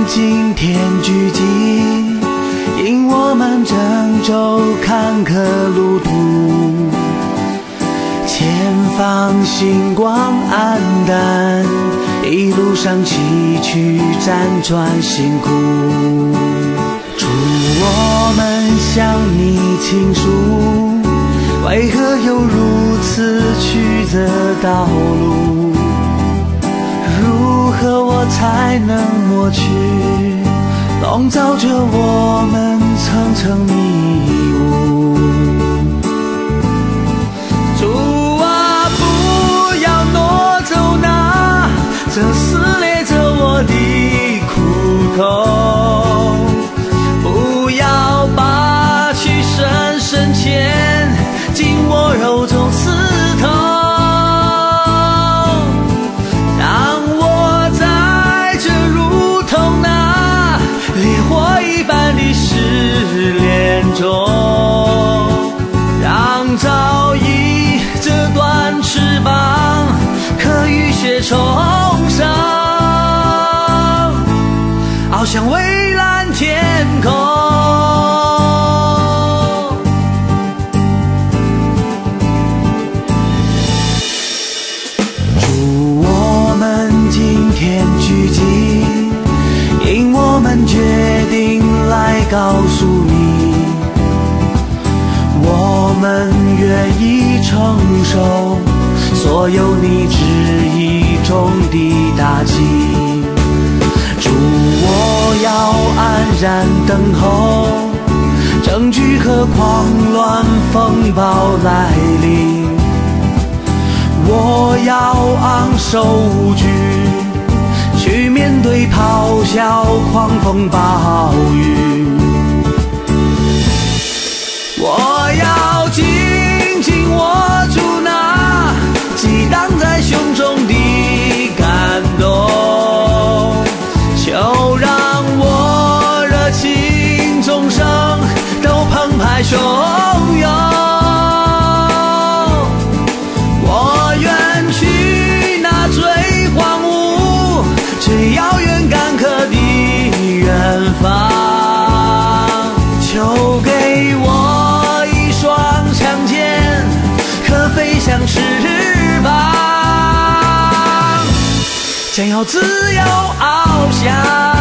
今天聚集，因我们郑州坎坷路途，前方星光黯淡，一路上崎岖辗转辛苦。祝我们向你倾诉，为何有如此曲折道路？如何我才能抹去笼罩着我们层层迷雾？主啊，不要挪走那这撕裂着我的苦痛，不要拔去深深嵌进我肉中刺痛，让我在这如同那烈火一般的试炼中，让早已折断翅膀可雨雪重生，翱翔蔚蓝天空。祝我们今天聚集，因我们决定来告诉你，我们愿意承受所有你旨意中的打击。祝我要安然等候证据和狂乱风暴来临，我要昂首无惧去面对咆哮狂风暴雨，我要紧紧握住那激荡在胸中的感动，就让我热情众生都澎湃汹涌，我愿去那最荒芜最遥远干渴的远方，求给我一双强健可飞翔翅膀，将要自由翱翔。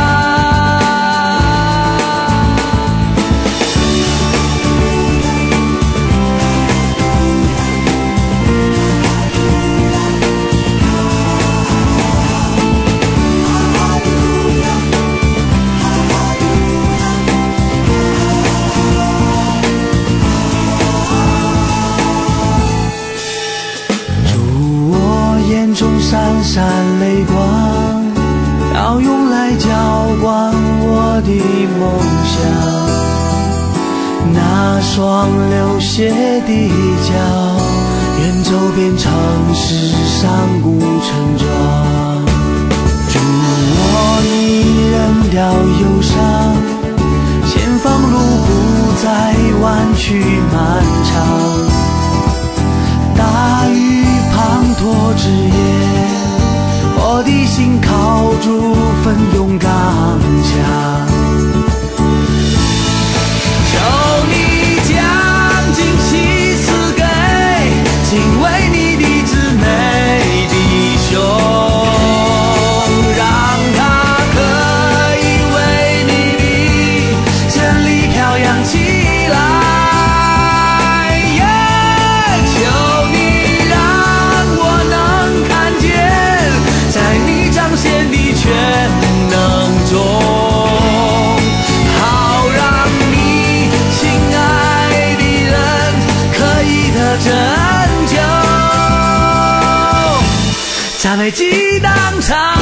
中闪闪泪光，要用来浇灌我的梦想，那双流血的脚，远走遍城市上古村庄。祝我一人掉忧伤，前方路不再弯曲漫长，大雨滂沱之夜，我的心靠住奋勇刚强，求你将惊喜赐给敬畏你的姊妹弟兄，让他可以为你的真理飘扬起来，全能中，好让你亲爱的人可以得拯救，赞美激荡长